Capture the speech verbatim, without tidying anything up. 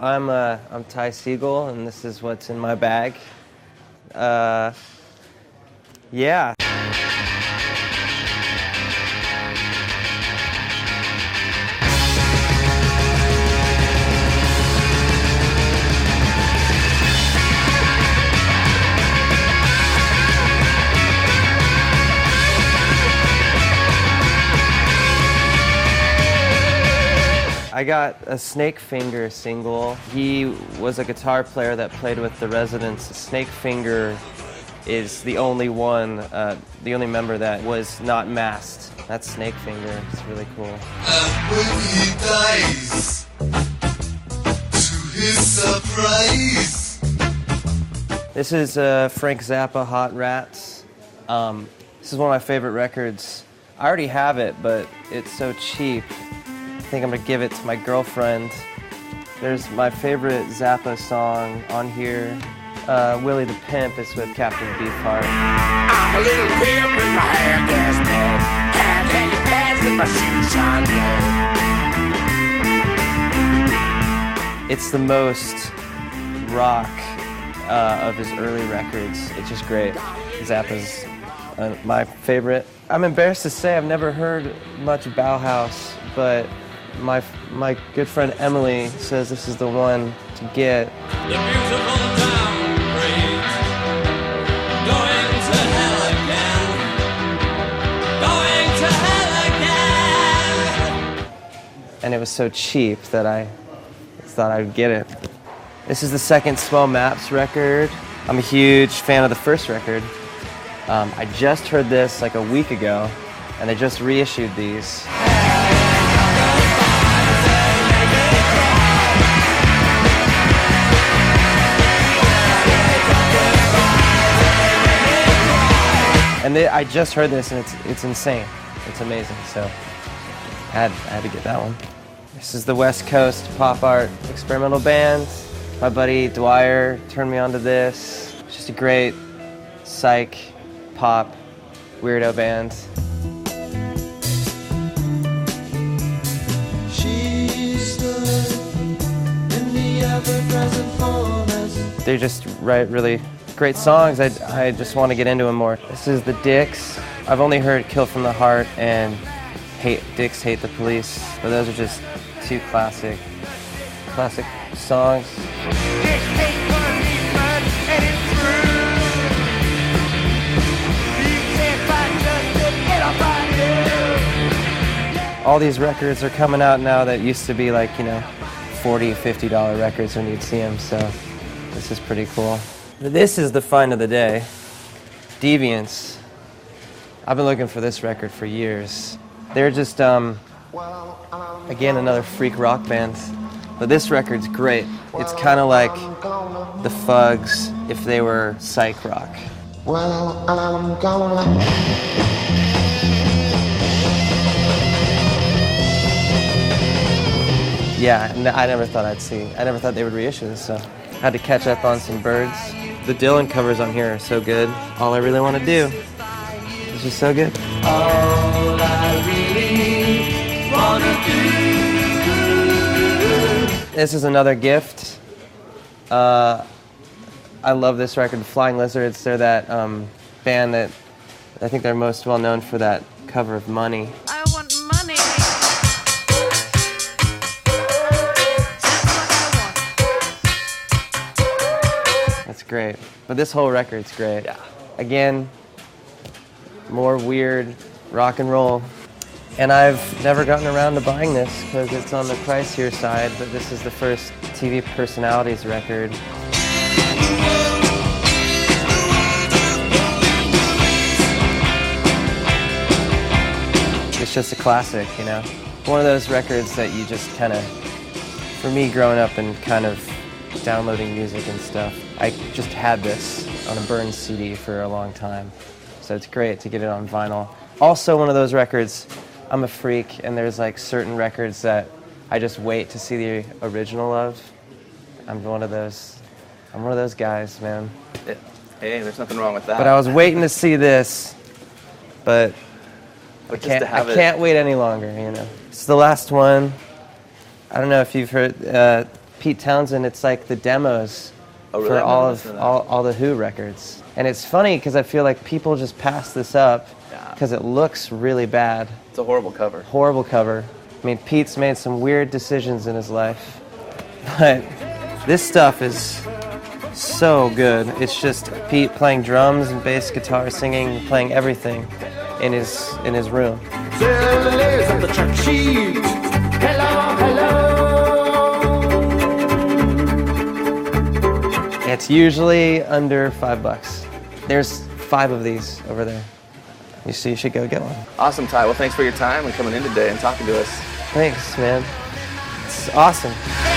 I'm uh, I'm Ty Segall, and this is what's in my bag. Uh, yeah. I got a Snake Finger single. He was a guitar player that played with the Residents. Snake Finger is the only one, uh, the only member that was not masked. That's Snake Finger. It's really cool. And when he dies, to his surprise. This is uh, Frank Zappa, Hot Rats. Um, this is one of my favorite records. I already have it, but it's so cheap. I think I'm gonna give it to my girlfriend. There's my favorite Zappa song on here. Uh, Willie the Pimp is with Captain Beefheart. I'm a little pimp with my hair gas bag. Can't hang your pants with my shoes shine. It's the most rock uh, of his early records. It's just great. Zappa's uh, my favorite. I'm embarrassed to say I've never heard much Bauhaus, but My my good friend Emily says this is the one to get. The beautiful town breeze, going to hell again, going to hell again. And it was so cheap that I thought I'd get it. This is the second Small Maps record. I'm a huge fan of the first record. Um, I just heard this like a week ago, and they just reissued these. And they, I just heard this, and it's it's insane. It's amazing. So I had, I had to get that one. This is the West Coast pop art experimental band. My buddy Dwyer turned me onto this. It's just a great psych pop weirdo band. She stood in the ever-present fullness. They just write really great songs. I, I just want to get into them more. This is the Dicks. I've only heard Kill from the Heart and Hate Dicks Hate the Police, but those are just two classic, classic songs. All these records are coming out now that used to be like, you know, forty, fifty dollar records when you'd see them, so this is pretty cool. This is the find of the day. Deviants. I've been looking for this record for years. They're just, um, again, another freak rock band. But this record's great. It's kind of like the Fugs if they were psych rock. Well, I'm gonna. Yeah, I never thought I'd see. I never thought they would reissue this, so had to catch up on some Birds. The Dylan covers on here are so good. All I Really Want to Do. It's just so good. All I really wanna do. This is another gift. Uh, I love this record, Flying Lizards. They're that um, band that I think they're most well known for that cover of Money. I want money. That's great. But this whole record's great. Yeah. Again, more weird rock and roll. And I've never gotten around to buying this because it's on the pricier side, but this is the first T V Personalities record. It's just a classic, you know? One of those records that you just kind of, for me growing up and kind of downloading music and stuff, I just had this on a burned C D for a long time. So it's great to get it on vinyl. Also one of those records, I'm a freak, and there's like certain records that I just wait to see the original of. I'm one of those, I'm one of those guys, man. Yeah. Hey, there's nothing wrong with that. But I was waiting to see this, but But I just can't, to have I it- can't wait any longer, you know. It's the last one. I don't know if you've heard, uh, Pete Townsend, it's like the demos Oh, really? for I've all never of listened to that. all, all the Who records. And it's funny because I feel like people just pass this up Yeah. because it looks really bad. It's a horrible cover. Horrible cover. I mean, Pete's made some weird decisions in his life, but this stuff is so good. It's just Pete playing drums and bass guitar, singing, playing everything in his in his room. Lilies on the track sheet. Hello, hello. It's usually under five bucks. There's five of these over there. You see, you should go get one. Awesome, Ty. Well, thanks for your time and coming in today and talking to us. Thanks, man. It's awesome.